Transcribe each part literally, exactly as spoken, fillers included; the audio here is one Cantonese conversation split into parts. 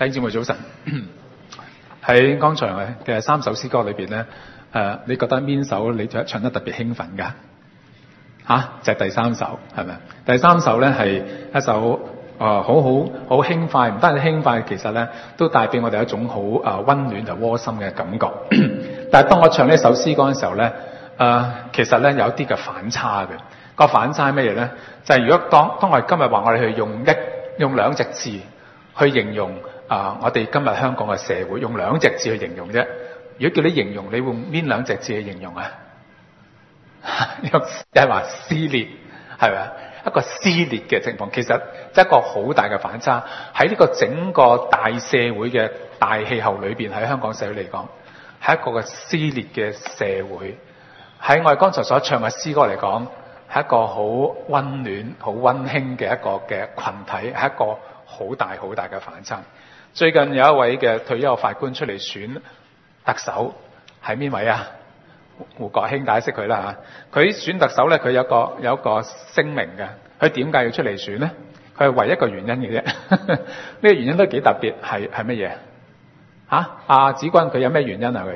弟兄姊妹早晨。喺剛才嘅三首詩歌裏邊咧，誒，你覺得邊首你唱得特別興奮噶？吓、啊，就係、是、第三首，係咪？第三首咧係一首誒、呃、好好好輕快，唔單止輕快，其實咧都帶俾我哋一種好誒溫暖就窩心嘅感覺。但係當我唱呢首詩歌嘅時候咧，誒、呃，其實咧有一啲嘅反差嘅。個反差係乜嘢咧？就係、是、如果當當我哋今日話我哋去用一用兩隻字去形容啊、呃，我哋今日香港嘅社會，用兩隻字去形容啫。如果叫你形容，你會用邊兩隻字去形容啊？有係話撕裂，係咪啊？一個撕裂嘅情況，其實一個好大嘅反差。喺呢個整個大社會嘅大氣候裏邊，喺香港社會嚟講，係一個嘅撕裂嘅社會。喺我哋剛才所唱嘅詩歌嚟講，係一個好溫暖、好溫馨嘅一個嘅群體，係一個好大好大嘅反差。最近有一位嘅退休法官出嚟選特首，係邊位啊？胡國興，大家識佢啦嚇。佢選特首咧，佢有個有一個聲明嘅。佢點解要出嚟選咧？佢係唯一一個原因嘅啫。呢個原因都幾特別，係係乜嘢？嚇，阿子君佢有咩原因啊？佢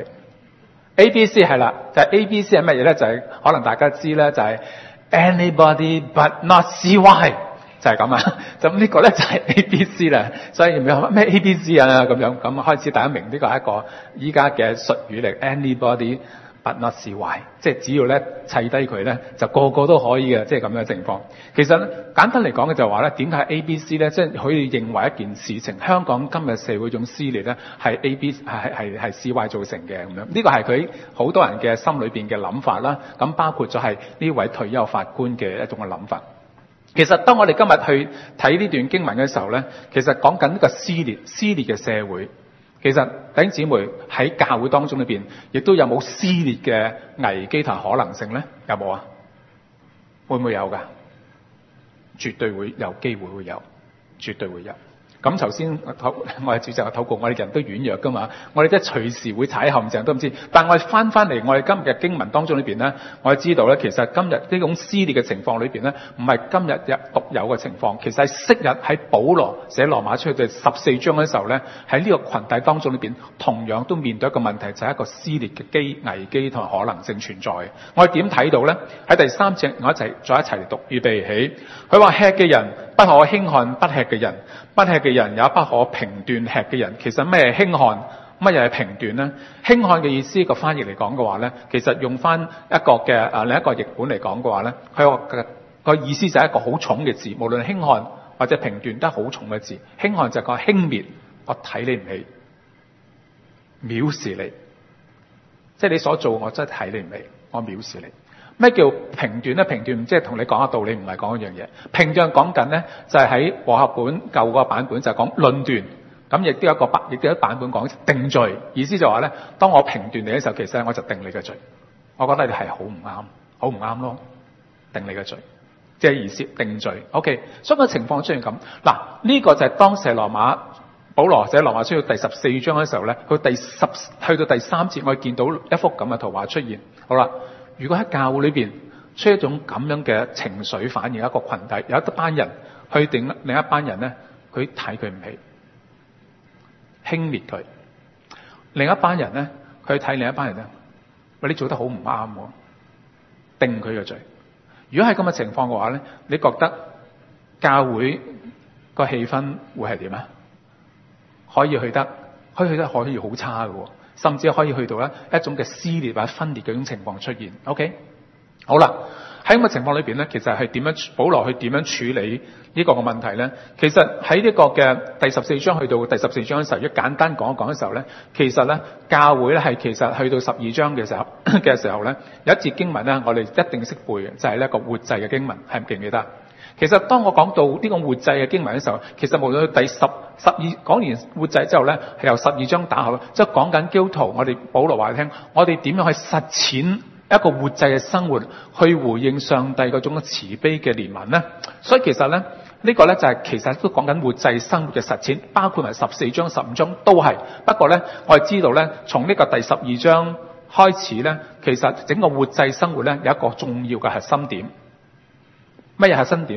A B C 係啦，就係、是、A B C 係乜嘢咧？就係、是、可能大家知咧，就係、是、anybody but not C Y， 就係咁啊。咁呢個咧就係 A B C 啦。所以有咩 A B C 啊咁樣咁開始大家明呢個係一個依家嘅術語嚟 ，anybody but not C Y， 即係只要咧砌低佢咧，就個個都可以嘅，即係咁樣嘅情況。其實簡單嚟講嘅就係話咧，點解 A B C 咧，即係可以認為一件事情，香港今日社會種撕裂咧係 A B 係係係 C Y 造成嘅咁樣。呢個係佢好多人嘅心裏邊嘅諗法啦。咁包括咗係呢位退休法官嘅一種嘅諗法。其實當我哋今日去睇呢段經文嘅時候咧，其實講緊呢個撕裂撕裂嘅社會。其實弟兄姊妹喺教會當中裏邊，亦都有冇撕裂嘅危機同可能性咧？有冇啊？會唔會有噶？絕對會有機會會有，絕對會有。咁頭先我哋主席嘅禱告，我哋人都軟弱噶嘛，我哋即係隨時會踩陷阱都唔知。但係我哋翻翻嚟，我哋今日嘅經文當中裏邊咧，我哋知道咧，其實今日呢種撕裂嘅情況裏邊咧，唔係今日日獨有嘅情況，其實係昔日喺保羅寫羅馬書嘅十四章嘅時候咧，喺呢個群體當中裏邊，同樣都面對一個問題，就係、是、一個撕裂嘅機危機同埋可能性存在。我哋點睇到咧？喺第三節我一齊再一齊嚟讀，預備起。佢話吃嘅人不可輕看不吃嘅人，不吃嘅人也不可評斷吃嘅人。其實咩係輕看，乜嘢係評斷呢？輕看嘅意思，個翻譯嚟講嘅話咧，其實用翻一個嘅誒、呃、另一個譯本嚟講嘅話咧，佢個個意思就係一個好重嘅字，無論輕看或者評斷都係好重嘅字。輕看就係個輕蔑，我睇你唔起，藐視你，即係你所做我真係睇你唔起，我藐視你。咩叫評斷咧？評斷即係同你講個道理，唔係講一樣嘢。評斷講緊咧就係喺和合本舊個版本就係講論斷，咁亦都有一個版，亦都有一版本講定罪。意思就話咧，當我評斷你嘅時候，其實我就定你嘅罪。我覺得你係好唔啱，好唔啱咯，定你嘅罪，即係意思定罪。OK， 所以個情況出現咁。嗱，呢個就係當時羅馬保羅寫羅馬書到第十四章嘅時候咧，佢第十去到第三節，我見到一幅咁嘅圖畫出現。好啦。如果喺教會裏邊出一種咁樣嘅情緒反應，一個群體有一班人去定另一班人咧，佢睇佢唔起，輕蔑佢；另一班人咧，佢睇另一班人咧，喂，你做得好唔啱，定佢嘅罪。如果係咁嘅情況嘅話咧，你覺得教會個氣氛會係點啊？可以去得，可以去得可以好差嘅。甚至可以去到咧一種嘅撕裂或者分裂嘅種情況出現。OK， 好啦，喺咁嘅情況裏邊咧，其實係點樣保羅去點樣處理呢個嘅問題咧？其實喺呢個嘅第十四章去到第十四章嘅時候，一簡單講一講嘅時候咧，其實咧教會咧係其實去到十二章嘅時候嘅時候咧，有一節經文咧，我哋一定識背嘅，就係、是、呢一個活祭嘅經文，係唔記唔記得？其實當我講到呢個活祭嘅經文嘅時候，其實無論第十、十二講完活祭之後咧，係由十二章打後，即係講緊基督徒，我哋保羅話你聽，我哋點樣去實踐一個活祭嘅生活，去回應上帝嗰種慈悲嘅憐憫咧？所以其實咧，呢、這個咧就係、是、其實都講緊活祭生活嘅實踐，包括埋十四章、十五章都係。不過咧，我哋知道咧，從呢個第十二章開始咧，其實整個活祭生活咧有一個重要嘅核心點。乜嘢核心點咧？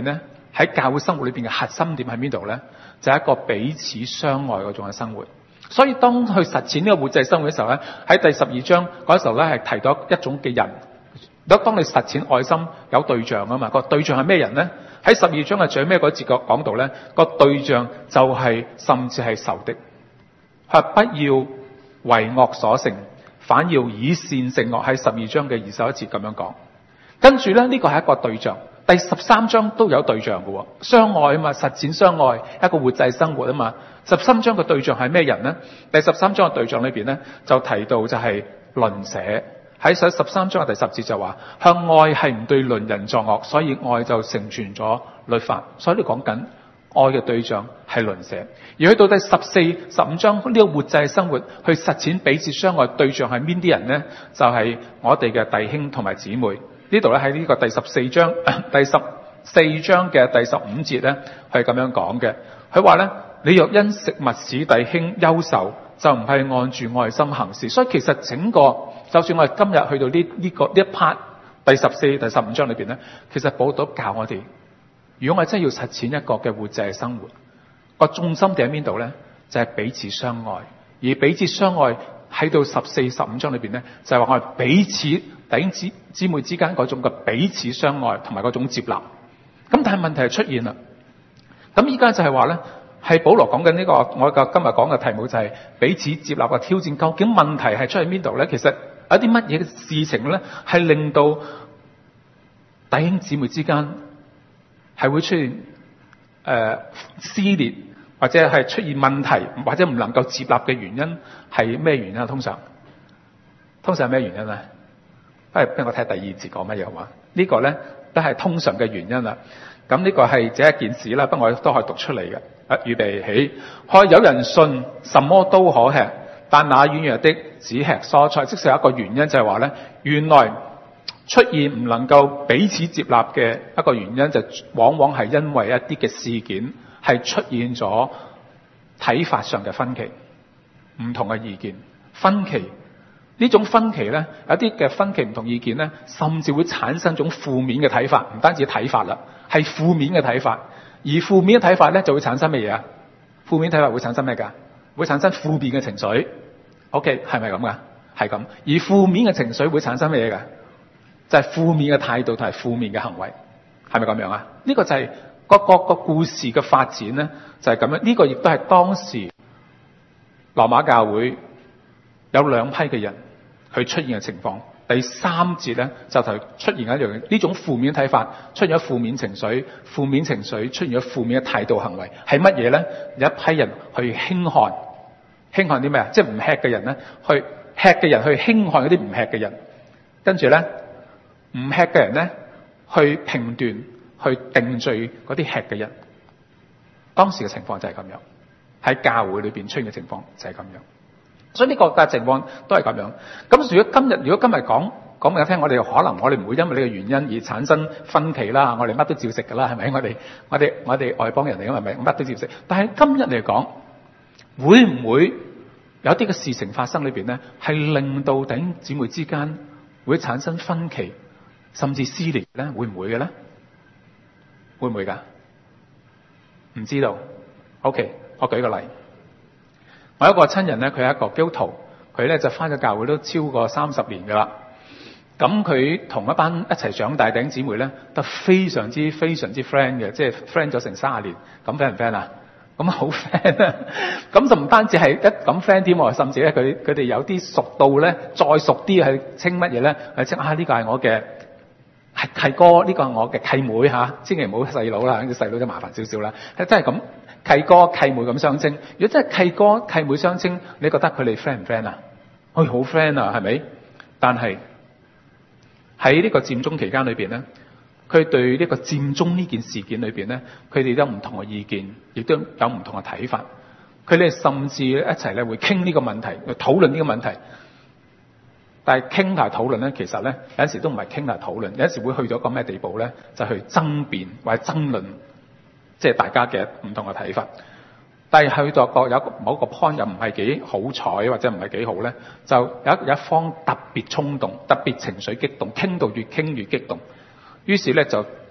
喺教會生活裏邊嘅核心點喺邊度咧？就係、是、一個彼此相愛嗰種嘅生活。所以當去實踐呢個活祭生活嘅時候咧，喺第十二章嗰時候咧係提到一種嘅人。當你實踐愛心有對象啊嘛，個對象係咩人咧？喺十二章嘅最尾嗰節講講到咧，個對象就係、是、甚至係仇敵。佢話不要為惡所勝，反要以善勝惡。喺十二章嘅二十一節咁樣講。跟住咧呢、這個係一個對象。第十三章都有對象嘅，相愛啊嘛，實踐相愛，一個活祭生活啊嘛。十三章嘅對象係咩人呢？第十三章嘅對象裏邊咧就提到就係鄰舍。喺十十三章嘅第十節就話，向愛係唔對鄰人作惡，所以愛就成全咗律法。所以你講緊愛嘅對象係鄰舍。而去到第十四、十五章呢個活祭生活去實踐彼此相愛，對象係邊啲人呢？就係、是、我哋嘅弟兄同埋姊妹。呢度咧喺呢個第十四章第十四章嘅第十五節咧係咁樣講嘅。佢話咧，你若因食物使弟兄憂愁，就唔係按住愛心行事。所以其實整個就算我哋今日去到呢呢、這個呢一 part 第十四、第十五章裏邊咧，其實保羅教我哋，如果我真係要實踐一個嘅活祭生活，個重心點喺邊度咧？就係、是、彼此相愛。而彼此相愛喺到十四、十五章裏邊咧，就係、是、話我哋彼此弟兄姊姊妹之間嗰種嘅彼此相愛同埋嗰種接納。咁但係問題係出現啦。咁依家就係話咧，係保羅講緊呢個我嘅今日講嘅題目就係彼此接納嘅挑戰。究竟問題係出喺邊度咧？其實有啲乜嘢嘅事情咧，係令到弟兄姊妹之間係會出現誒、呃、撕裂，或者係出現問題，或者唔能夠接納嘅原因係咩原因啊？通常通常係咩原因咧？不如俾我睇第二節講乜嘢好嘛？呢個咧都係通常嘅原因啦。咁呢個係這一件事啦，不過我都可以讀出嚟嘅。啊，預備起，看有人信什麼都可吃，但那軟弱的只吃蔬菜。即係有一個原因就係話咧，原來出現唔能夠彼此接納嘅一個原因，就往往係因為一啲嘅事件係出現咗睇法上嘅分歧，唔同嘅意見分歧。呢種分歧咧，有啲嘅分歧唔同意見咧，甚至會產生一種負面嘅睇法，唔單止睇法啦，係負面嘅睇法。而負面嘅睇法咧，就會產生乜嘢啊？負面睇法會產生咩噶？會產生負面嘅情緒。OK， 係咪咁噶？係咁。而負面嘅情緒會產生乜嘢噶？就係、是、負面嘅態度同埋負面嘅行為，係咪咁樣啊？呢、這個就係個個個故事嘅發展咧，就係咁樣。呢、這個亦都係當時羅馬教會有兩批嘅人去出現嘅情況。第三節咧就係出現一樣嘢，呢種負面睇法出現咗負面情緒，負面情緒出現咗負面嘅態度行為，係乜嘢咧？有一批人去輕看，輕看啲咩啊？即係唔吃嘅人咧，去吃嘅人去輕看嗰啲唔吃嘅人，跟住咧唔吃嘅人咧去評斷、去定罪嗰啲吃嘅人。當時嘅情況就係咁樣，喺教會裏邊出現嘅情況就係咁樣。所以呢個嘅情況都係咁樣。咁如果今日如果今日講講俾你聽，我哋可能我哋唔會因為呢個原因而產生分歧啦。我哋乜都照食噶啦，係咪？我哋我哋我哋外邦人嚟，係咪乜都照食？但係今日嚟講，會唔會有啲嘅事情發生裏邊咧，係令到弟兄姊妹之間會產生分歧，甚至撕裂咧？會唔會嘅咧？會唔會噶？唔知道。OK， 我舉個例。我有一個親人咧，佢係一個基督徒，佢咧就返咗教會都超過三十年噶啦。咁佢同一班一齊長大弟兄姊妹咧，都非常之非常之 friend 嘅，即係 friend 咗成三十年。咁 friend 唔 friend 啊？咁好 friend 啊！咁就唔單止係一咁 friend 添，甚至咧佢佢哋有啲熟到咧，再熟啲係稱乜嘢咧？係稱啊呢個係我嘅係契哥，呢個係我嘅契妹嚇，千祈唔好細佬啦，啲細佬就麻煩少少啦。係真係咁。契哥契妹咁相稱，如果真係契哥契妹相稱，你覺得佢哋 friend 唔 friend 啊？佢好 friend 啊，係咪？但係喺呢個佔中期間裏邊咧，佢對呢個佔中呢件事件裏邊咧，佢哋有唔同嘅意見，亦都有唔同嘅睇法。佢哋甚至一齊咧會傾呢個問題，去討論呢個問題。但係傾同討論咧，其實咧有陣時都唔係傾同討論，有陣時會去到一個咩地步咧，就去爭辯或者爭論。即係大家嘅唔同嘅睇法，但係去到個有一個某一個 point 又唔係幾好彩或者唔係幾好咧，就有一有一方特別衝動、特別情緒激動，傾到越傾越激動，於是咧就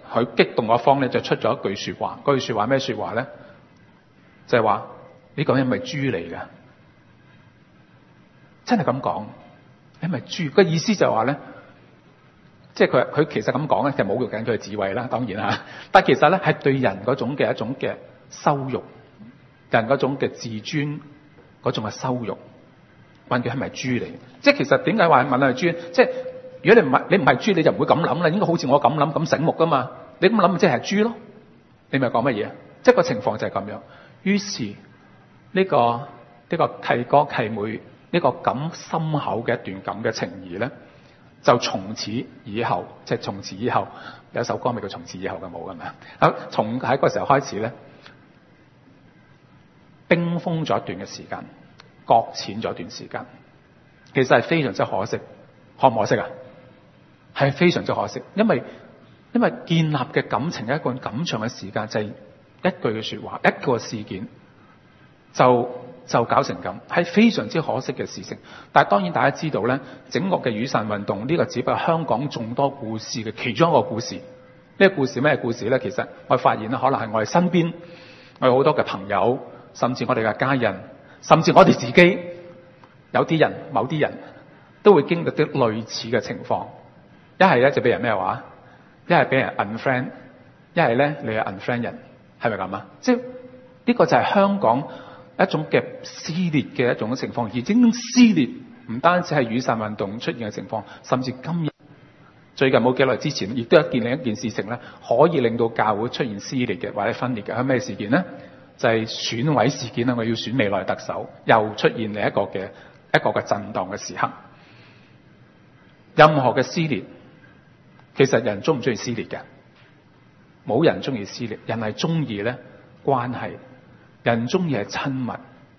佢激動嗰方咧就出咗一句說話，嗰句說話咩說話咧？就係話呢個人係咪豬嚟噶？真係咁講，你係咪豬？個意思就係話咧，即係佢佢其實咁講咧，就侮辱緊佢嘅智慧啦，當然啦。但係其實咧係對人嗰種嘅一種嘅羞辱，人嗰種嘅自尊嗰種嘅羞辱，問佢係咪豬嚟？即係其實點解話問係豬？即係如果你唔係你唔係豬，你就唔會咁諗啦。應該好似我咁諗咁醒目噶嘛？你咁諗即係豬咯？你咪講乜嘢？即係個情況就係咁樣。於是呢、這個呢、這個契哥契妹呢、這個咁深厚嘅一段咁嘅情誼咧，就從此以後，即係從此以後有一首歌咪叫從此以後嘅冇噶嘛？啊，從喺嗰個時候開始咧，冰封咗一段嘅時間，擱淺咗一段時間，其實係非常之可惜，可唔可惜啊？係非常之可惜，因為因為建立嘅感情一個咁長嘅時間，就係、是、一句嘅說話，一個事件就就搞成咁，係非常之可惜嘅事情。但係當然大家知道咧，整個嘅雨傘運動呢、這個只不過係香港眾多故事嘅其中一個故事。呢、這個故事咩故事咧？其實我發現咧，可能係我哋身邊我有好多嘅朋友，甚至我哋嘅家人，甚至我哋自己，有啲人、某啲人都會經歷啲類似嘅情況。一係咧就俾人咩話？一係俾人 unfriend， 一係咧你係 unfriend 人，係咪咁啊？即係呢個就係香港一種嘅撕裂嘅一種情況，而呢種撕裂唔單止係雨傘運動出現嘅情況，甚至今日最近冇幾耐之前，亦都有一件另一件事情咧，可以令到教會出現撕裂嘅或者分裂嘅係咩事件咧？就係、是、選委事件啦！我要選未來特首，又出現另一個嘅一個嘅震盪嘅時刻。任何嘅撕裂，其實人中唔中意撕裂嘅？冇人中意撕裂，人係中意咧關係，人中意係親密，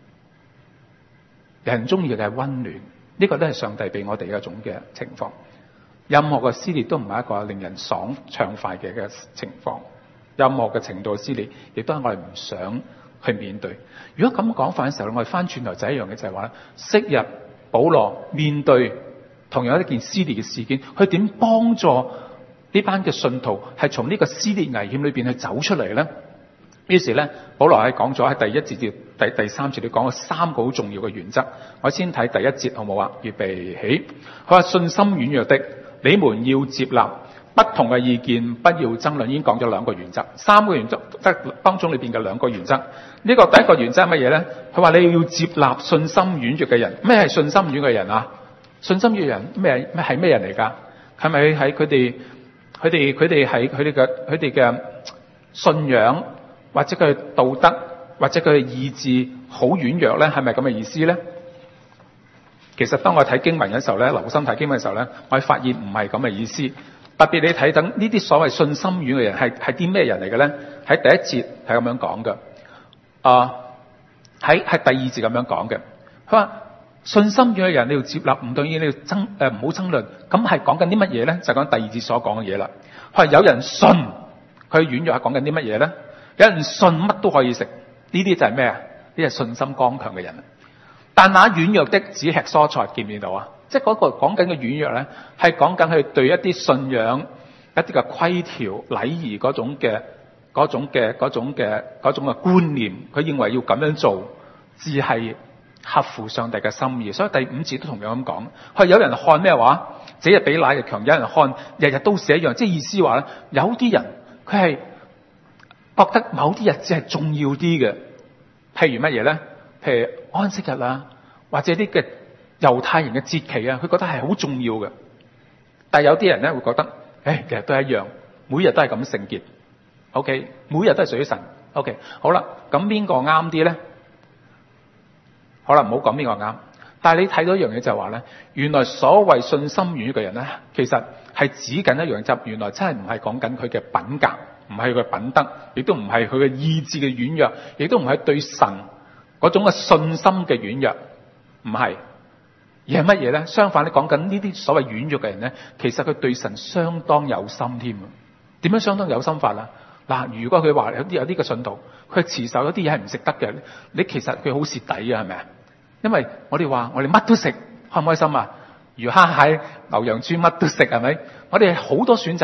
人中意嘅係溫暖。呢、這個都係上帝俾我哋一種嘅情況。任何嘅撕裂都唔係一個令人爽暢快嘅嘅情況。任何嘅程度嘅撕裂，亦都係我哋唔想去面對。如果咁講法嘅時候，我哋翻轉頭就一樣嘅，就係話咧，昔日保羅面對同樣一件撕裂嘅事件，佢點幫助呢班嘅信徒係從呢個撕裂危險裏邊去走出嚟咧？於是咧，保羅係講咗喺第一節至第第三節，你講咗三個好重要嘅原則。我先睇第一節好冇啊？預備起，佢話信心軟弱的，你們要接納不同嘅意見，不要爭論。已經講咗兩個原則，三個原則即當中裏邊嘅兩個原則。呢、這個第一個原則係乜嘢咧？佢話你要接納信心軟弱嘅人。咩係信心軟弱嘅人啊？信心軟弱人咩咩係咩人嚟噶？係咪喺佢哋佢哋佢哋係佢哋嘅佢哋嘅信仰，或者佢道德，或者佢嘅意志好軟弱咧？係咪咁嘅意思咧？其實當我睇經文嘅時候咧，留心睇經文嘅時候咧，我係發現唔係咁嘅意思。特別你睇等呢啲所謂信心軟嘅人係係啲咩人嚟嘅咧？喺第一節係咁樣講嘅，啊喺係第二節咁樣講嘅。佢話信心軟嘅人你要接納，唔當然你要爭誒唔好爭論。咁係講緊啲乜嘢咧？就講第二節所講嘅嘢啦。佢話有人信佢軟弱係講緊啲乜嘢咧？有人信乜都可以食，呢啲就係咩啊？呢啲係信心剛強嘅人。但那軟弱的只吃蔬菜，見唔見到啊？即係嗰個講緊嘅軟弱咧，係講緊佢對一啲信仰、一啲嘅規條、禮儀嗰種嘅、嗰種嘅、嗰種嘅、嗰種嘅觀念，佢認為要咁樣做，只係合乎上帝嘅心意。所以第五節都同樣咁講，佢有人看咩話？這日比那日強，有人看日日都是一樣，即係意思話咧，有啲人佢係覺得某啲日子係重要啲嘅，譬如乜嘢咧？譬如安息日啊，或者啲嘅猶太人嘅節期啊，佢覺得係好重要嘅。但係有啲人咧會覺得，誒，其實都係一樣，每日都係咁聖潔。OK，每日都係屬於神。OK，好啦，咁邊個啱啲咧？好啦，唔好講邊個啱。但係你睇到一樣嘢就係話咧，原來所謂信心軟弱嘅人咧，其實係指緊一樣就，原來真係唔係講緊佢嘅品格，唔係佢嘅品德，亦都唔係佢嘅意志嘅軟弱，亦都唔係對神嗰種嘅信心嘅軟弱，唔係，而係乜嘢咧？相反，你講緊呢啲所謂軟弱嘅人咧，其實佢對神相當有心添啊！點樣相當有心法啊？嗱，如果佢話有啲有啲嘅信徒，佢持守有啲嘢係唔食得嘅，你其實佢好蝕底啊，係咪啊？因為我哋話我哋乜都食，開唔開心啊？魚蝦蟹牛羊豬乜都食，係咪？我哋好多選擇，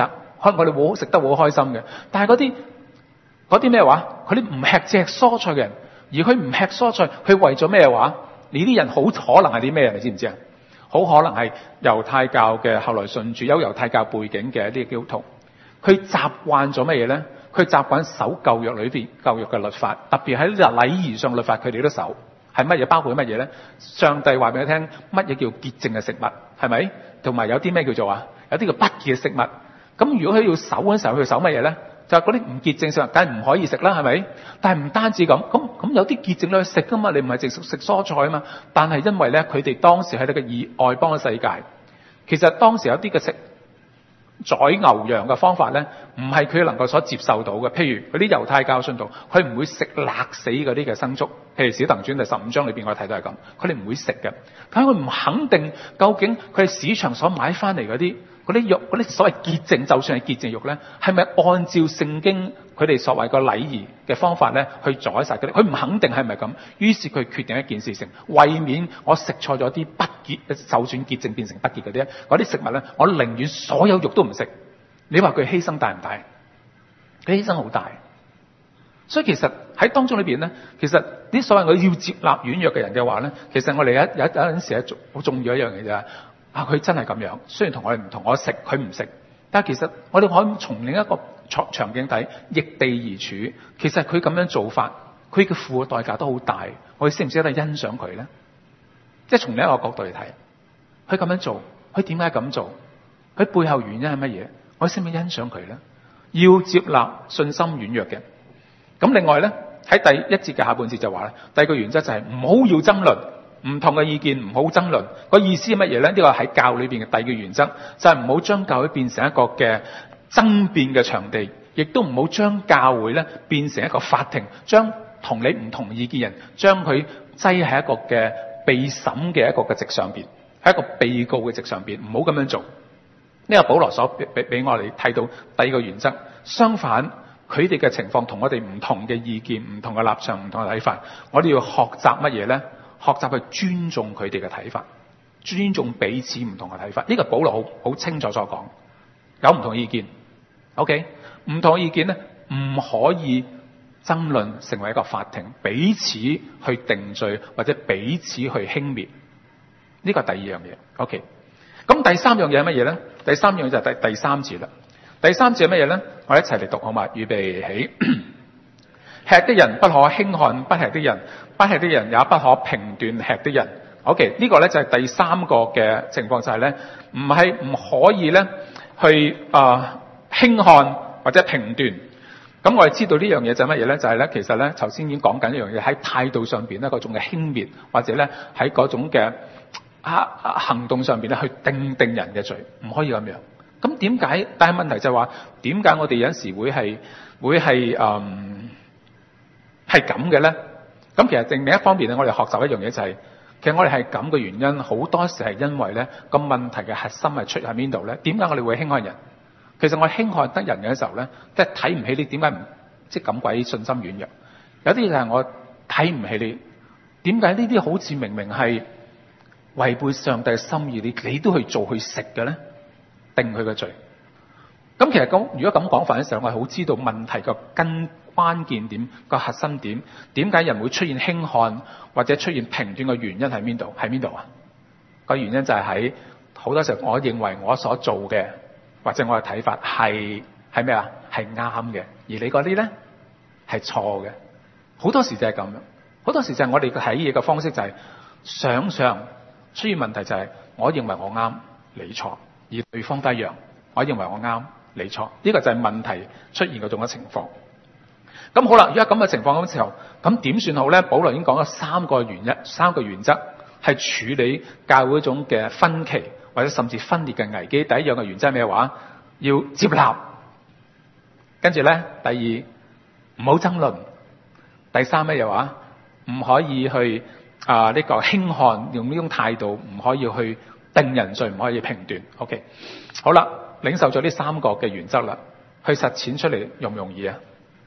可能我哋好食得好開心嘅。但係嗰啲嗰啲咩話？佢啲唔吃只蔬菜嘅人，而佢唔吃蔬菜，佢為咗咩話？呢啲人好可能係啲咩？你知唔知啊？好可能係猶太教嘅後來信主有猶太教背景嘅一啲基督徒，佢習慣咗乜嘢咧？佢習慣守舊約裏邊舊約嘅律法，特別喺禮儀上律法，佢哋都守。係乜嘢？包括乜嘢咧？上帝話俾你聽，乜嘢叫潔淨嘅食物？係咪？同埋有啲咩叫做啊？有啲叫不潔嘅食物。咁如果佢要守嗰陣時候，佢守乜嘢咧？就係嗰啲唔潔淨食物，梗係唔可以食啦，係咪？但係唔單止咁，咁咁有啲潔淨你去食噶嘛？你唔係淨食食蔬菜啊嘛？但係因為咧，佢哋當時喺呢個以外邦嘅世界，其實當時有啲嘅食宰牛羊嘅方法咧，唔係佢能夠所接受到嘅。譬如嗰啲猶太教信徒，佢唔會食勒死嗰啲嘅牲畜。譬如《使徒行傳》第十五章裏邊，我睇到係咁，佢哋唔會食嘅。但係佢唔肯定究竟佢係市場所買翻嚟嗰啲嗰啲肉，嗰啲所謂潔淨，就算係潔淨肉咧，係咪按照聖經佢哋所謂個禮儀嘅方法咧去宰殺嗰啲？佢唔肯定係咪咁，於是佢決定一件事情，為免我食錯咗啲不潔，就算潔淨變成不潔嗰啲嗰啲食物咧，我寧願所有肉都唔食。你話佢犧牲大唔大？佢犧牲好大。所以其實喺當中裏邊咧，其實啲所謂我要接納軟弱嘅人嘅話咧，其實我哋有有有陣時係好重要一樣嘢就係啊，佢真係咁樣，雖然同我哋唔同，我食佢唔食，但係其實我哋可以從另一個場場景睇，逆地而處。其實佢咁樣做法，佢嘅付嘅代價都好大，我哋識唔識得欣賞佢咧？即係從另一個角度嚟睇，佢咁樣做，佢點解咁做？佢背後原因係乜嘢？我哋識唔識欣賞佢咧？要接納信心軟弱嘅。咁另外咧，喺第一節嘅下半節就話咧，第二個原則就係唔好要爭論，唔同嘅意見唔好爭論。個意思係乜嘢咧？呢個喺教裏邊嘅第二個原則就係唔好將教會變成一個嘅爭辯嘅場地，亦都唔好將教會咧變成一個法庭，將同你唔同意見人將佢擠喺一個嘅被審嘅一個嘅席上邊，喺一個被告嘅席上邊，唔好咁樣做。呢個保羅所俾俾我哋睇到第二個原則。相反，佢哋嘅情況同我哋唔同嘅意見、唔同嘅立場、唔同嘅睇法，我哋要學習乜嘢咧？學習去尊重佢哋嘅睇法，尊重彼此唔同嘅睇法。呢個保羅好好清楚所講，有唔同意見 ，OK， 唔同意見咧唔可以爭論成為一個法庭，彼此去定罪或者彼此去輕蔑。呢個係第二樣嘢 ，OK。咁第三樣嘢係乜嘢咧？第三樣就係第第三節啦。第三節係乜嘢咧？我哋一齊嚟讀好嘛？預備起。吃的人不可輕看不吃的人，不吃的人也不可評斷吃的人。OK， 呢個咧就係第三個嘅情況，就係咧唔係唔可以咧去啊輕看或者評斷。咁我哋知道呢樣嘢就係乜嘢咧？就係咧其實咧頭先已經講緊一樣嘢，喺態度上邊咧嗰種嘅輕蔑，或者咧喺嗰種嘅啊行動上邊咧去定定人嘅罪，唔可以咁樣。咁點解？但係問題就係話點解我哋有陣時會係會係嗯係咁嘅咧？咁其實另一方面咧，我哋學習一樣嘢就係、是，其實我哋係咁嘅原因，好多時係因為咧個問題嘅核心係出喺邊度咧？點解我哋會輕看人？其實我輕看得人嘅時候咧，即係睇唔起你，點解唔即係咁鬼信心軟弱？有啲就係我睇唔起你，點解呢啲好似明明係違背上帝嘅心意，你你都去做去食嘅咧？定佢嘅罪。咁其實咁，如果咁講法嘅時候，我係好知道問題個根關鍵點、個核心點，點解人會出現輕看或者出現評斷嘅原因喺邊度？喺邊度啊？個原因就係喺好多時候，我認為我所做嘅或者我嘅睇法係係咩啊？係啱嘅，而你嗰啲咧係錯嘅。好多時就係咁樣，好多時就係我哋嘅睇嘢嘅方式就係、是、想象出現問題就係、是、我認為我啱，你錯。而對方都一樣，我認為我啱，你錯，呢、這個就係問題出現嗰種嘅情況。咁好啦，如果咁嘅情況咁嘅時候，咁點算好咧？保羅已經講咗三個原則，三個原則係處理教會嗰種嘅分歧或者甚至分裂嘅危機。第一樣嘅原則係咩話？要接納。跟住咧，第二唔好爭論。第三咩嘢話？唔可以去啊呢、呃這個輕看，用呢種態度，唔可以去定人罪，唔可以評斷。OK， 好啦，領受咗呢三個嘅原則啦，去實踐出嚟容唔容易啊？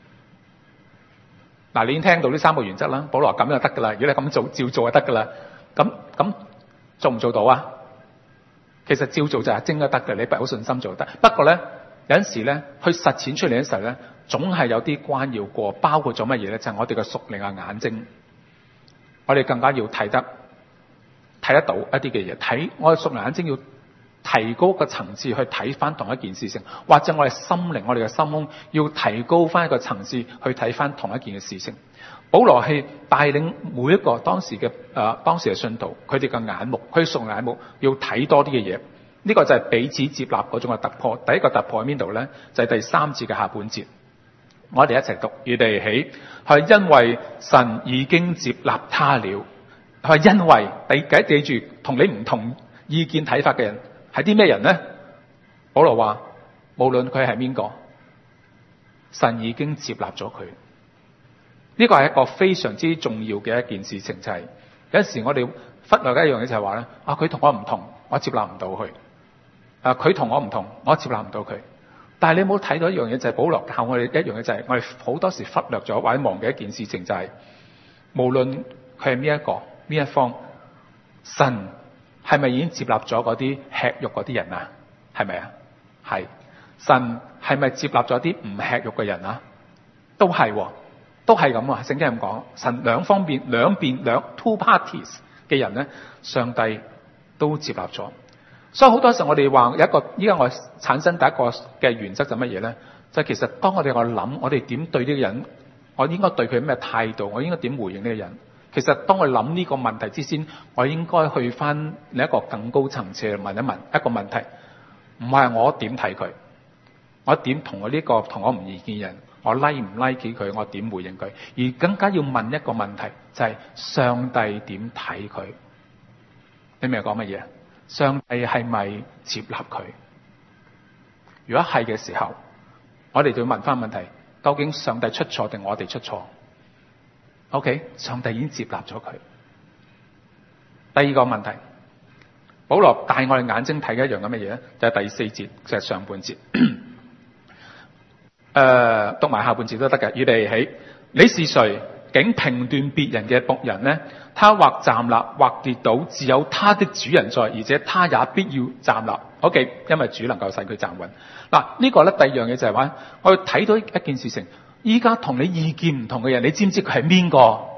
嗱，你已經聽到呢三個原則啦，保羅咁就得噶啦。如果你咁做，照做就得噶啦。咁咁做唔做到啊？其實照做就係應該得嘅，你不好信心做得。不過咧， 有陣時咧去實踐出嚟嘅時候咧，總係有啲關要過，包括咗乜嘢咧？就係、是、我哋嘅屬靈嘅眼睛，我哋更加要睇得睇得到一啲嘅嘢，睇我哋屬靈眼睛要提高個層次去睇翻同一件事情，或者我哋心靈，我哋嘅心胸要提高翻一個層次去睇翻同一件嘅事情。保羅係帶領每一個當時嘅誒、呃、當時嘅信徒，佢哋嘅眼目，佢屬靈眼目要睇多啲嘅嘢。呢、這個就係彼此接納嗰種嘅突破。第一個突破喺邊度咧？就係、是、第三節嘅下半節，我哋一齊讀，預備起，係因為神已經接納他了。係因為第記記住，同你唔同意見睇法嘅人係啲咩人呢？保羅話，無論佢係邊個，神已經接納咗佢。呢個係一個非常之重要嘅一件事情，就係、是、有陣時我哋忽略嘅一樣嘢就係話咧，啊佢同我唔同，我接納唔到佢。啊佢同我唔同，我接納唔到佢。但係你有冇睇到一樣嘢，就係、是、保羅教我哋一樣嘢，就係、是、我哋好多時忽略咗或者忘記一件事情，就係、是、無論佢係邊一個邊一方，神係咪已經接納咗嗰啲吃肉嗰啲人啊？係咪啊？係。神係咪接納咗啲唔吃肉嘅人啊？都係、哦，都係咁啊！聖經咁講，神兩方面兩邊兩 two parties 嘅人咧，上帝都接納咗。所以好多時候我哋話有一個，依家我產生第一個嘅原則就乜嘢咧？就係、其實當我哋我諗，我哋點對呢個人，我應該對佢咩態度，我應該點回應呢個人？其實當我諗呢個問題之先，我應該去翻另一個更高層次去問一問一個問題，唔係我點睇佢，我點同我呢個同我唔意見嘅人，我 like 唔 like 佢，我點回應佢？而更加要問一個問題，就係、是、上帝點睇佢？你明我講乜嘢？上帝係咪接納佢？如果係嘅時候，我哋就要問翻問題：究竟上帝出錯定我哋出錯 ？OK， 上帝已經接納咗佢。第二個問題，保羅帶我哋眼睛睇嘅一樣咁嘅嘢咧，就係、是、第四節，就係、是、上半節。誒、呃，讀埋下半節都得嘅。預備起，你是誰？竟評斷別人嘅僕人呢？他或站立或跌倒，自有他的主人在，而且他也必要站立。OK， 因為主能夠使佢站穩。嗱，呢個咧第二樣嘢就係話，我要睇到一件事情。依家同你意見唔同嘅人，你知唔知佢係邊個？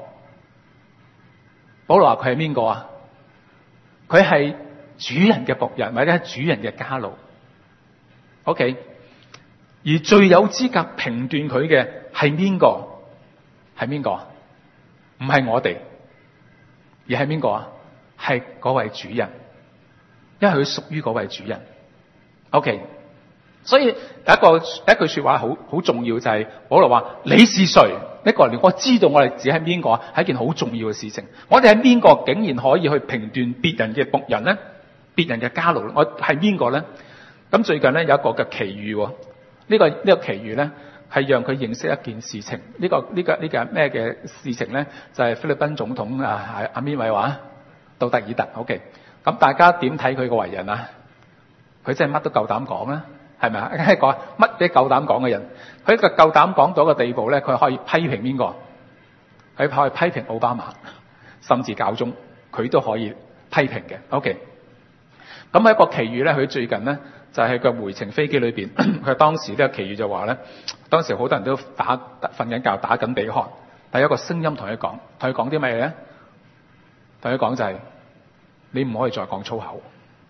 保羅話佢係邊個啊？佢係主人嘅僕人，或者係主人嘅家奴。OK， 而最有資格評斷佢嘅係邊個？係邊個？唔係我哋，而係邊個啊？係嗰位主人，因為佢屬於嗰位主人。OK， 所以有一個一句說話好好重要，就係保羅話：你是誰？一個人，我知道我哋自己係邊個，係一件好重要嘅事情。我哋係邊個，竟然可以去評斷別人嘅僕人咧？別人嘅家奴，我係邊個咧？咁最近咧有一個嘅奇遇，呢、這個呢、這個奇遇咧。係讓佢認識一件事情，呢、這個呢、這個呢、這個咩嘅事情咧？就係、是、菲律賓總統啊，阿邊位話杜特爾特。OK，咁大家點睇佢個為人啊？佢真係乜都夠膽講啦，係咪啊？梗係講乜嘢夠膽講嘅人，佢個夠膽講到個地步咧，佢可以批評邊個？佢可以批評奧巴馬，甚至教宗，佢都可以批評嘅。OK，咁喺一個奇遇咧，佢最近咧。就係個回程飛機裏邊，佢當時呢個奇遇就話咧，當時好多人都打瞓緊覺，打緊鼻鼾，但有一個聲音同佢講，同佢講啲咩咧？同佢講就係、是、你唔可以再講粗口，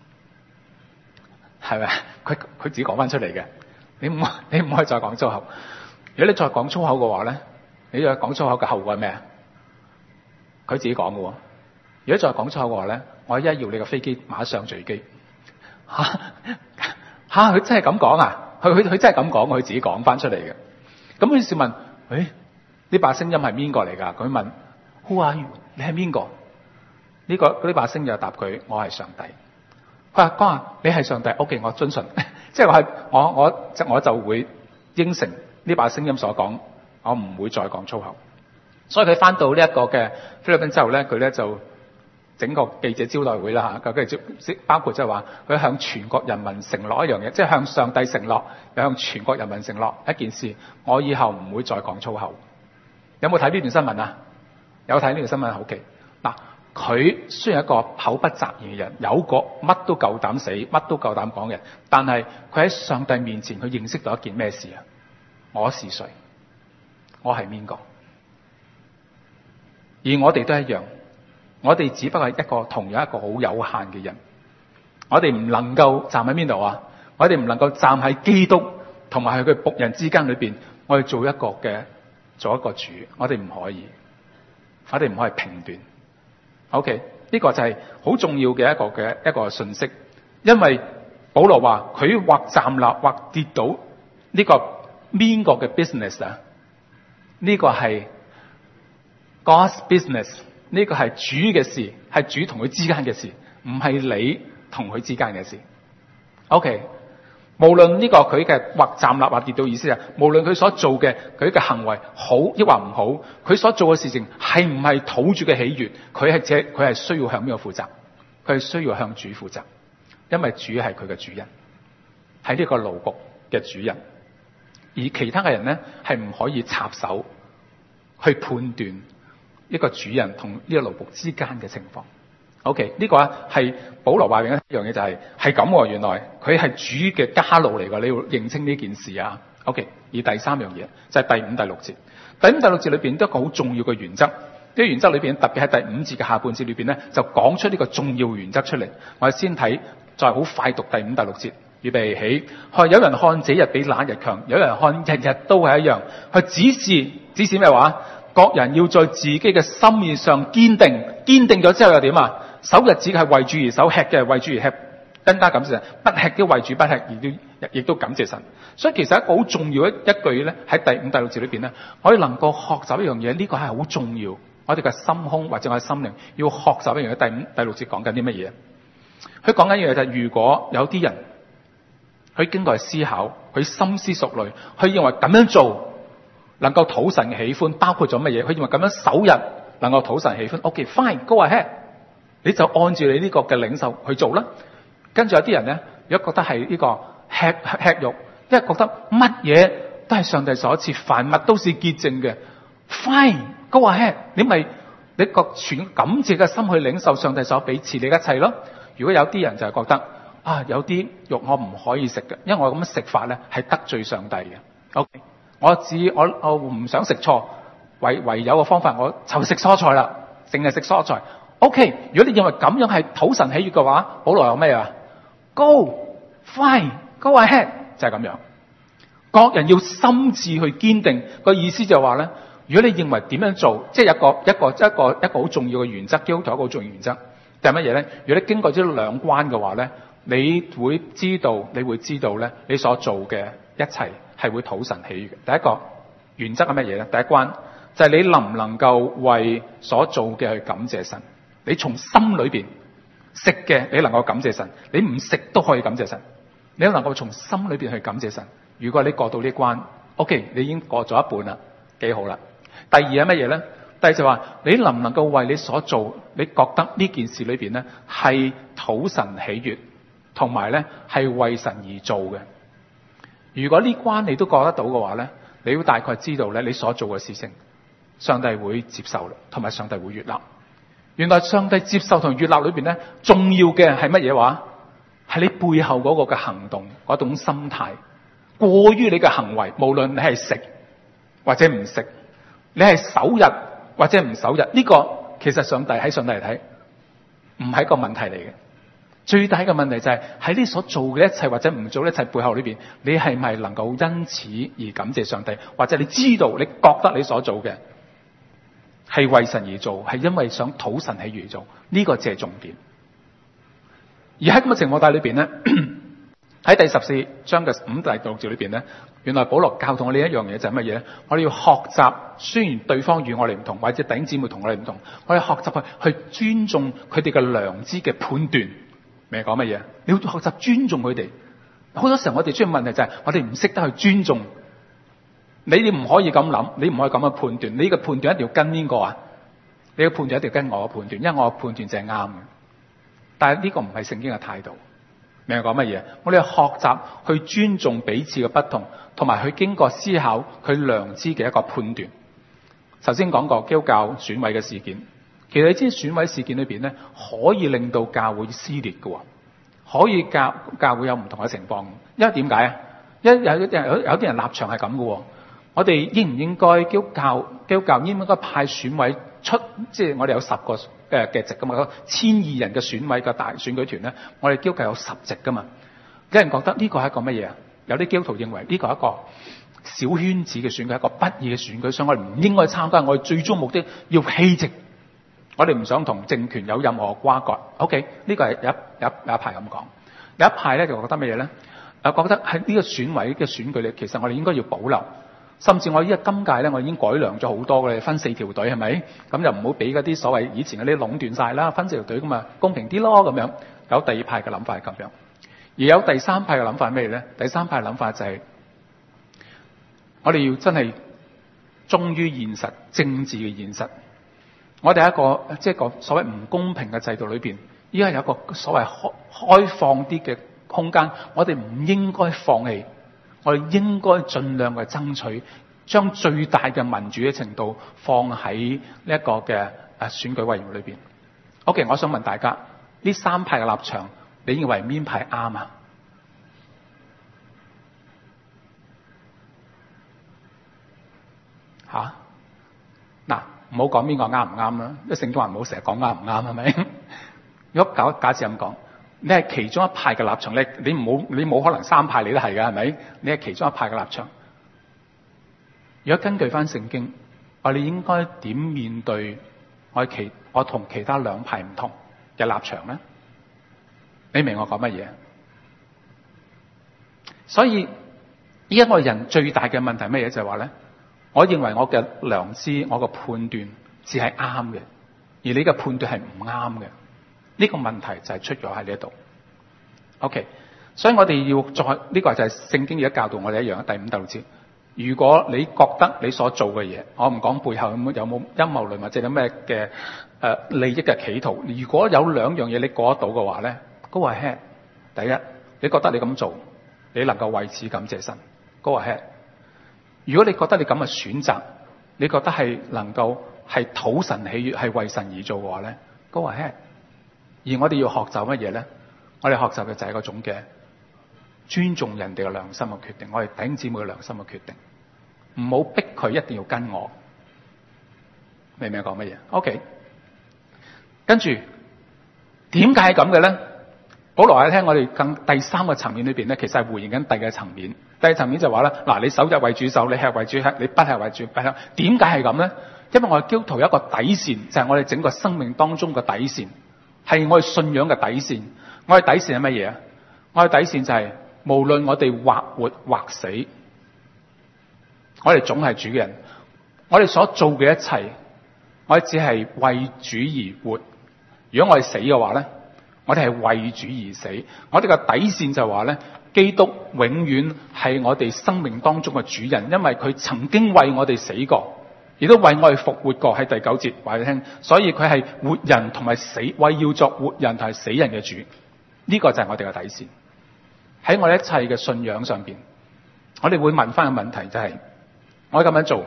係咪？佢佢自己講翻出嚟嘅，你唔你唔可以再講粗口。如果你再講粗口嘅話咧，你再講粗口嘅後果係咩啊？佢自己講嘅喎。如果再講粗口嘅話咧，我一要你個飛機馬上墜機。吓吓，佢真係咁講啊？佢佢佢真係咁講，佢自己講翻出嚟嘅。咁於是問：誒、哎，呢把聲音係邊個嚟㗎？佢問 Who are you？你係邊個？呢個呢把聲就答佢：我係上帝。佢話：哥啊，你係上帝 ，OK， 我遵信。即係我係我我即我就會應承呢把聲音所講，我唔會再講粗口。所以佢翻到呢一個嘅菲律賓之後咧，佢咧就。整個記者招待會啦嚇，跟住包括即係話佢向全國人民承諾一樣嘢，即係向上帝承諾，又向全國人民承諾一件事，我以後唔會再講粗口。有冇睇呢段新聞啊？有睇呢段新聞好奇嗱， 佢雖然一個口不擇言嘅人，有個乜都夠膽死，乜都夠膽講嘅人，但係佢喺上帝面前，佢認識到一件咩事啊？我是誰？我係邊個？而我哋都一樣，我哋只不過係一個同樣一個好有限嘅人。我哋唔能夠站喺邊度啊？我哋唔能夠站喺基督同埋佢嘅僕人之間裏邊，我哋做一個嘅做一個主，我哋唔可以，我哋唔可以評斷。OK， 呢個就係好重要嘅一個嘅一個信息，因為保羅話佢或站立或跌倒，呢個邊個嘅 business 啊？呢個係 God's business， 呢個係主嘅事，係主同佢之間嘅事，唔係你同佢之間嘅事。OK， 無論呢個佢嘅或站立或跌倒意思啊，無論佢所做嘅佢嘅行為好抑或唔好，佢所做嘅事情係唔係討主嘅喜悅，佢係只佢係需要向邊個負責？佢係需要向主負責，因為主係佢嘅主人，係呢個奴僕嘅主人，而其他嘅人咧係唔可以插手去判斷一個主人同呢個奴僕之間嘅情況。OK， 呢個咧係保羅話嘅一樣嘢，就係係咁，原來佢係主嘅家奴嚟㗎，你要認清呢件事啊。OK， 而第三樣嘢就係第五、第六節。第五、第六節裏邊都一個好重要嘅原則。呢個原則裏邊特別喺第五節嘅下半節裏邊咧，就講出呢個重要原則出嚟。我哋先睇，再好快讀第五、第六節。預備起，佢有人看這日比那日強，有人看日日都係一樣。佢指示指示咩話？各人要在自己嘅心意上堅定，堅定咗之後又點啊？守日子係為主而守，吃嘅係為主而吃，更加感謝神；不吃嘅為主不吃，亦都亦都感謝神。所以其實一個好重要一一句咧，喺第五、第六節裏邊咧，可以能夠學習一樣嘢，呢、這個係好重要。我哋嘅心胸或者我哋心靈要學習一樣嘢。第五、第六節講緊啲乜嘢？佢講緊一樣嘢就係，如果有啲人佢經過思考，佢深思熟慮，佢認為咁樣做能夠討神嘅喜歡，包括咗乜嘢？佢認為咁樣守日能夠討神喜歡。OK， fine，go ahead。你就按住你呢個嘅領袖去做啦。跟住有啲人咧，如果覺得係呢個吃吃肉，因為覺得乜嘢都係上帝所賜，凡物都是潔淨嘅。Fine，go ahead。你咪你個全感謝嘅心去領受上帝所俾賜你一切咯。如果有啲人就係覺得啊，有啲肉我唔可以食嘅，因為我咁樣食法咧係得罪上帝嘅。OK， 我只我我唔想食錯，唯唯有個方法我就食蔬菜啦，淨係食蔬菜。OK， 如果你認為咁樣係討神喜悅嘅話，保羅有咩啊 ？Go fine, go ahead， 就係咁樣。各人要心志去堅定，個意思就係話咧，如果你認為點樣做，即係一個一個一個一個好重要嘅原則，基督徒一個好重要嘅原則，就係乜嘢咧？如果你經過咗兩關嘅話咧，你會知道，你會知道咧，你所做嘅一切係會討神喜悅嘅。第一個原則係乜嘢咧？第一關就係你能唔能夠為所做嘅去感謝神。你從心裏邊食嘅，你能夠感謝神；你唔食都可以感謝神。你都能夠從心裏邊去感謝神。如果你過到呢關 ，OK， 你已經過咗一半啦，幾好啦。第二係乜嘢咧？第二就話你能唔能夠為你所做，你覺得呢件事裏邊咧係討神喜悅，同埋咧係為神而做嘅。如果呢關你都過得到嘅話咧，你會大概知道咧你所做嘅事情，上帝會接受，同埋上帝會悅納。原來上帝接受同悅納裏邊咧，重要嘅係乜嘢話？係你背後嗰個嘅行動，嗰種心態，過於你嘅行為。無論你係食或者唔食，你係守日或者唔守日，呢個其實上帝喺上帝嚟睇，唔係一個問題嚟嘅。最大嘅問題就係喺你所做嘅一切或者唔做嘅一切背後裏邊，你係咪能夠因此而感謝上帝？或者你知道，你覺得你所做嘅係為神而做，係因為想討神喜悅而做，呢個只係重點。而喺咁嘅情況底下裏邊咧，喺第十四章嘅五、第六節裏邊咧，原來保羅教導我呢一樣嘢就係乜嘢咧？我哋要學習，雖然對方與我哋唔同，或者弟兄姊妹同我哋唔同，我哋學習去去尊重佢哋嘅良知嘅判斷。明係講乜嘢？你要學習尊重佢哋。好多時候我哋出現問題就係我哋唔識得去尊重。你哋唔可以咁諗，你唔可以咁樣判斷。你嘅判斷一定要跟邊個啊？你嘅判斷一定要跟我嘅判斷，因為我嘅判斷就係啱嘅。但係呢個唔係聖經嘅態度。明係講乜嘢？我哋學習去尊重彼此嘅不同，同埋去經過思考佢良知嘅一個判斷。頭先講過基督教選委嘅事件，基其實你知選委事件裏邊咧，可以令到教會撕裂嘅，可以教教會有唔同嘅情況。因為點解啊？因有有有有啲人立場係咁嘅。我哋應唔應該基督教基督教應唔應該派選委出？即係我哋有十個誒嘅席噶嘛，千二人嘅選委嘅大選舉團咧，我哋基督教有十席噶嘛。有人覺得呢個係一個乜嘢啊？有啲基督徒認為呢個係一個小圈子嘅選舉，一個不義嘅選舉，所以我哋唔應該參加。我哋最終目的要棄職，我哋唔想同政權有任何瓜葛。OK， 呢個係有一有一有一派咁講，有一派咧就覺得乜嘢咧？誒，覺得喺呢個選委嘅選舉咧，其實我哋應該要保留。甚至我依家今屆咧，我已經改良咗好多嘅，分四條隊係咪？咁就唔好俾嗰啲所謂以前嗰啲壟斷晒啦，分四條隊咁啊，公平啲咯咁樣。有第二派嘅諗法係咁樣，而有第三派嘅諗法係咩咧？第三派嘅諗法就係、是、我哋要真係忠於現實，政治嘅現實。我哋喺一個即係、就是、個所謂唔公平嘅制度裏邊，依家有一個所謂開開放啲嘅空間，我哋唔應該放棄。我哋應該盡量嘅爭取，將最大嘅民主嘅程度放喺呢一個嘅誒選舉委員會裏邊。OK， 我想問大家，呢三派嘅立場，你認為邊派啱啊？吓？嗱，唔好講邊個啱唔啱啦，啲聖經話唔好成日講啱唔啱，係咪？如果假假設咁講。你係其中一派嘅立場咧，你唔好，你冇可能三派你都係㗎，係咪？你係其中一派嘅立場。如果根據翻聖經，我哋應該點面對我其我同其他兩派唔同嘅立場咧？你明我講乜嘢？所以依家我人最大嘅問題係乜嘢？就係話咧，我認為我嘅良知、我嘅判斷只係啱嘅，而你嘅判斷係唔啱嘅。呢個問題就係出咗喺呢一度 ，OK， 所以我哋要再呢、這個就係聖經而家教導我哋一樣，第五、第六節。如果你覺得你所做嘅嘢，我唔講背後有冇有冇陰謀論或者有咩嘅誒利益嘅企圖，如果有兩樣嘢你過得到嘅話咧，Go ahead。第一，你覺得你咁做，你能夠為此感謝神 ，Go ahead。如果你覺得你咁嘅選擇，你覺得係能夠係討神喜悅，係為神而做嘅話咧，Go ahead。而我哋要學習乜嘢咧？我哋學習嘅就係嗰種嘅尊重人哋嘅良心嘅決定，我哋弟兄姊妹嘅良心嘅決定，唔好逼佢一定要跟我。明唔明講乜嘢 ？OK， 跟住點解係咁嘅咧？保羅喺聽我哋更第三個層面裏邊咧，其實係回應緊第二個層面。第二層面就話咧，嗱，你守日為主守，你吃為主吃，你不吃為主不吃。點解係咁咧？因為我哋基督徒有一個底線，就係、是、我哋整個生命當中嘅底線。係我哋信仰嘅底線，我哋底線係乜嘢啊？我哋底線就係、是、無論我哋或活或死，我哋總係主嘅人。我哋所做嘅一切，我哋只係為主而活。如果我哋死嘅話咧，我哋係為主而死。我哋嘅底線就係話咧，基督永遠係我哋生命當中嘅主人，因為佢曾經為我哋死過。亦都為我哋復活過，喺第九節話你聽，所以佢係活人同埋死，為要作活人同埋死人嘅主，呢、這個就係我哋嘅底線。喺我哋一切嘅信仰上邊，我哋會問翻個問題就係、是：我哋咁樣做，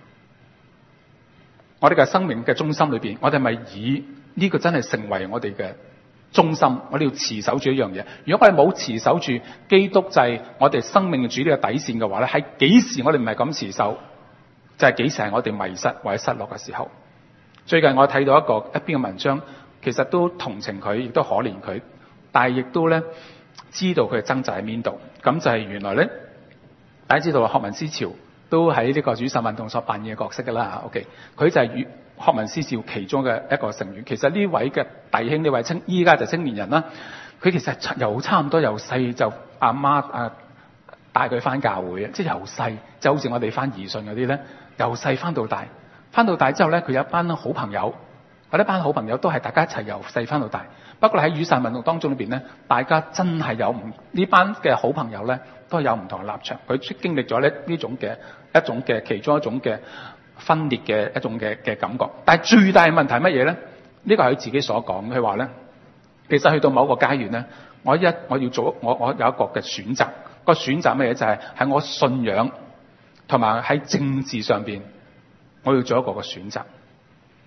我哋嘅生命嘅中心裏邊，我哋係咪以呢個真係成為我哋嘅中心？我哋要持守住一樣嘢。如果我哋冇持守住基督就係我哋生命嘅主呢個底線嘅話咧，喺幾時我哋唔係咁持守？就係幾時係我哋迷失或者失落嘅時候。最近我睇到一個一篇嘅文章，其實都同情佢，亦都可憐佢，但係亦都咧知道佢嘅掙扎喺邊度。咁就係原來咧，大家知道學民思潮都喺呢個雨傘運動所扮演嘅角色㗎啦。OK，佢就係學民思潮其中嘅一個成員。其實呢位嘅弟兄，呢位青依家就青年人啦，佢其實由差唔多由細就阿媽啊帶佢翻教會嘅，即係由細就好似我哋翻義信嗰啲咧。由細翻到大，翻到大之後咧，佢有一班好朋友，嗰一班好朋友都係大家一齊由細翻到大。不過喺雨傘運動當中裏邊咧，大家真係有唔呢班嘅好朋友咧，都有唔同嘅立場。佢經歷咗咧呢種嘅一種嘅其中一種嘅分裂嘅一種嘅嘅感覺。但係最大嘅問題係乜嘢咧？呢個係佢自己所講，佢話咧，其實去到某個階段咧，我一我要做我我有一個嘅選擇，個選擇乜嘢就係喺我信仰。同埋喺政治上邊，我要做一個個選擇。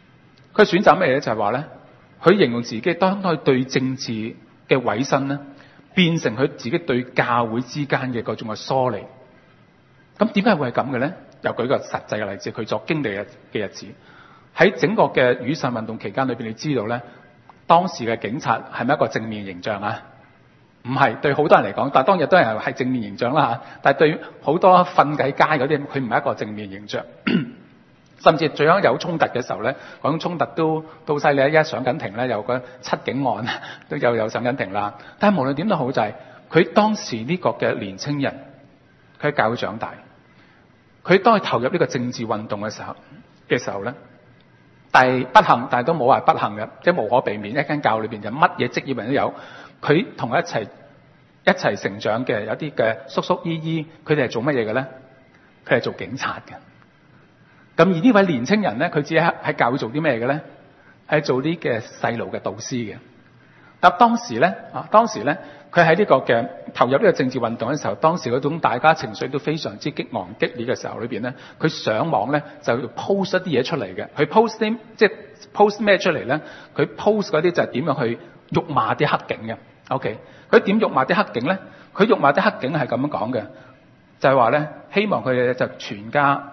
佢選擇咩嘢？就係話咧，佢形容自己當佢對政治嘅委身咧，變成佢自己對教會之間嘅嗰種嘅疏離。咁點解會係咁嘅咧？又舉個實際嘅例子，佢作經歷嘅嘅日子，喺整個嘅雨傘運動期間裏邊，你知道咧，當時嘅警察係咪一個正面形象啊？唔係，對好多人嚟講，但係當日都係係正面形象啦嚇。但係對好多瞓喺街嗰啲，佢唔係一個正面形象。甚至最後有衝突嘅時候咧，嗰種衝突都都犀利，一上緊庭咧，有個七警案都有有上緊庭啦。但係無論點都好，就係、是、佢當時呢個嘅年青人，佢喺教會長大，佢當佢投入呢個政治運動嘅時候嘅時候咧，但係不幸，但係都冇話不幸嘅，即係無可避免。一間教會裏邊就乜嘢職業人都有，佢同佢一齊一齊成長嘅有啲嘅叔叔姨姨，佢哋係做乜嘢嘅咧？佢係做警察嘅。咁而呢位年青人咧，佢自己喺教會做啲咩嘅咧？係做啲嘅細路嘅導師嘅。但當時咧啊，當時咧，佢喺呢個嘅投入呢個政治運動嘅時候，當時嗰種大家情緒都非常之激昂激烈嘅時候裏邊咧，佢上網咧就 post 一啲嘢出嚟嘅。佢 post 啲即係 post 咩出嚟咧？佢 post 嗰啲就係點樣去辱罵啲黑警嘅。OK，佢點辱罵啲黑警咧？佢辱罵啲黑警係咁樣講嘅，就係話咧，希望佢哋就全家。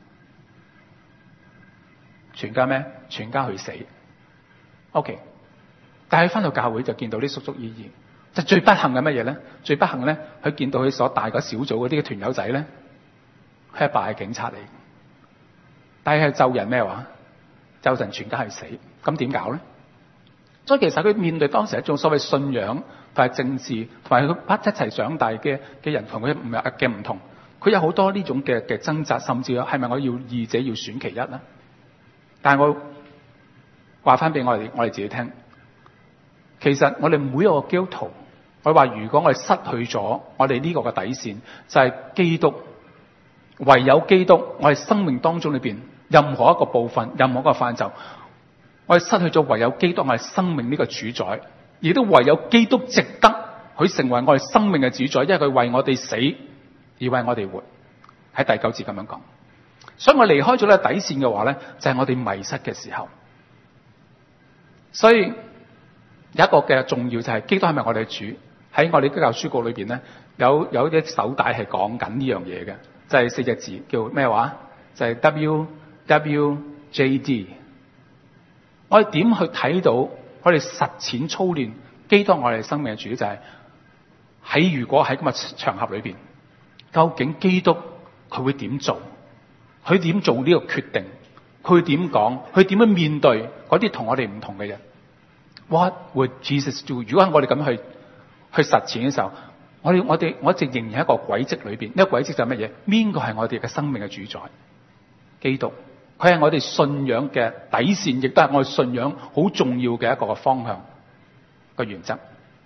全家咩？全家去死。OK， 但係翻到教會就見到啲叔叔姨姨，就最不幸嘅乜嘢咧？最不幸咧，佢見到佢所帶個小組嗰啲嘅團友仔咧，佢係扮係警察嚟，但係咒人咩話？咒人全家去死。咁點搞咧？所以其實佢面對當時一種所謂信仰同埋政治同埋佢一齊長大嘅嘅人同佢唔嘅唔同，佢有好多呢種嘅嘅掙扎，甚至係咪我要二者要選其一咧？但係我話翻俾我哋我哋自己聽，其實我哋每一個基督徒，我話如果我哋失去咗我哋呢個嘅底線，就係基督，唯有基督，我哋生命當中裏邊任何一個部分，任何一個範疇，我哋失去咗唯有基督，我哋生命呢個主宰，亦都唯有基督值得佢成為我哋生命嘅主宰，因為佢為我哋死而為我哋活。喺第九節咁樣講。所以我離開咗呢個底線嘅話咧，就係、是、我哋迷失嘅時候。所以有一個嘅重要就係基督係咪我哋嘅主？喺我哋基督教書稿裏邊咧，有有啲手帶係講緊呢樣嘢嘅，就係、是、四隻字叫咩話？就係、是、W W J D。我哋點去睇到我哋實踐操練基督我哋生命嘅主？就係、是、喺如果喺咁嘅場合裏邊，究竟基督佢會點做？佢點做呢個決定？佢點講？佢點樣面對嗰啲同我哋唔同嘅人 ？What would Jesus do？ 如果係我哋咁去去實踐嘅時候，我哋我哋我一直仍然喺一個軌跡裏邊。呢個軌跡就係乜嘢？邊個係我哋嘅生命嘅主宰？基督，佢係我哋信仰嘅底線，亦都係我哋信仰好重要嘅一個嘅方向嘅原則。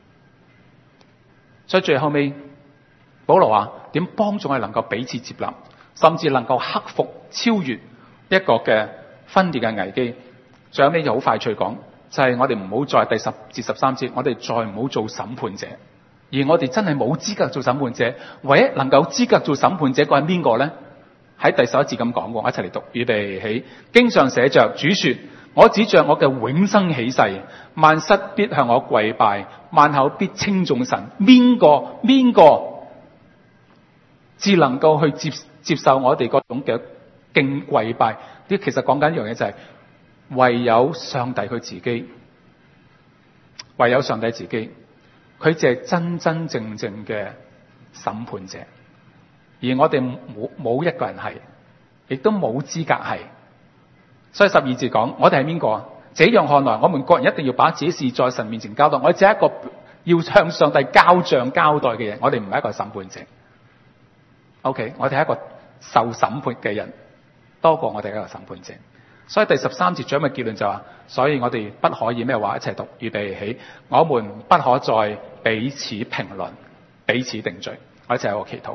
所以最後尾，保羅話點幫助我哋能夠彼此接納？甚至能夠克服超越一個嘅分裂嘅危機。最後尾就好快脆講，就係、是、我哋唔好再第十至十三節，我哋再唔好做審判者，而我哋真係冇資格做審判者。唯一能夠資格做審判者，嗰係邊個咧？喺第十一節咁講過，一齊嚟讀，預備起。經上寫着，主說：我指着我嘅永生起誓，萬膝必向我跪拜，萬口必稱頌神。邊個？邊個至能夠去接接受我哋嗰種嘅敬跪拜？啲其實講緊一樣嘢就係、是、唯有上帝佢自己，唯有上帝自己，佢就係真真正正嘅審判者，而我哋冇冇一個人係，亦都冇資格係。所以十二節講，我哋係邊個啊？這樣看來，我們各人一定要把自己事在神面前交代。我哋只係一個要向上帝交賬交代嘅人，我哋唔係一個審判者。OK， 我哋係一個受審判嘅人，多過我哋係一個審判者。所以第十三節最後嘅結論就話，所以我哋不可以咩話？一齊讀，預備起，我們不可再彼此評論，彼此定罪。我一齊有個祈禱。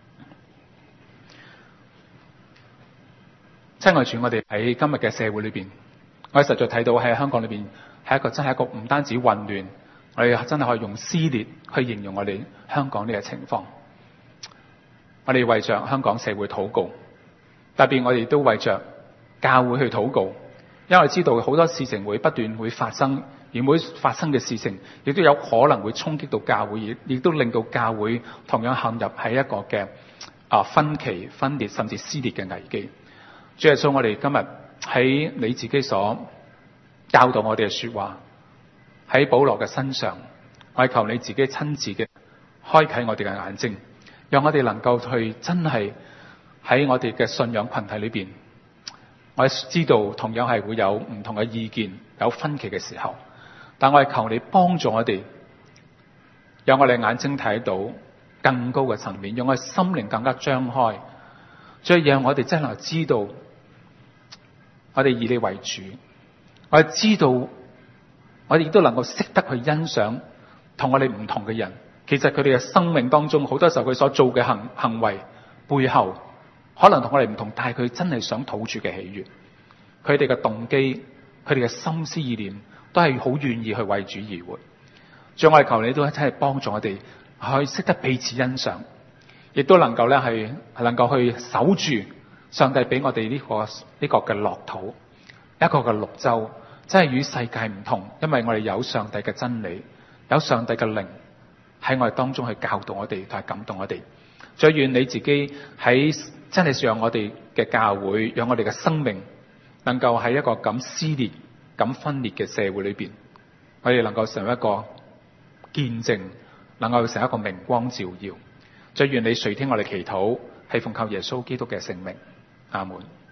親愛主，我哋喺今日嘅社會裏邊，我哋實在睇到喺香港裏邊係一個真係一個唔單止混亂，我哋真係可以用撕裂去形容我哋香港呢個情況。我哋為着香港社會禱告，特別我哋都為着教會去禱告， 因為知道好多事情會不斷會發生，而每發生嘅事情亦都有可能會衝擊到教會，亦亦都令到教會同樣陷入喺一個嘅啊分歧、分裂甚至撕裂嘅危機。主耶穌，我哋今日喺你自己所教導我哋嘅說話，喺保羅嘅身上，我求你自己親自嘅開啟我哋嘅眼睛，讓我哋能夠去真係喺我哋嘅信仰群體裏邊，我知道同樣係會有唔同嘅意見，有分歧嘅時候，但我係求你幫助我哋，讓我哋眼睛睇到更高嘅層面，讓我哋心靈更加張開，最讓我哋真係知道我哋以你為主，我哋知道我哋亦都能夠識得去欣賞同我哋唔同嘅人，其實佢哋嘅生命當中好多時候佢所做嘅行行為背後可能同我哋唔同，但係佢真係想討主嘅喜悅，佢哋嘅動機，佢哋嘅心思意念都係好願意去為主而活。最後我哋求你都真係幫助我哋去識得彼此欣賞，亦都能夠咧係能夠去守住上帝俾我哋呢個呢個嘅樂土，一個嘅綠洲，真係與世界唔同，因為我哋有上帝嘅真理，有上帝嘅靈喺我哋當中去教導我哋，同埋感動我哋。最願你自己喺真係讓我哋嘅教會，讓我哋嘅生命能夠喺一個咁撕裂、咁分裂嘅社會裏邊，我哋能夠成為一個見證，能夠成為一個明光照耀。最願你垂聽我哋祈禱，係奉靠耶穌基督嘅聖名，阿門。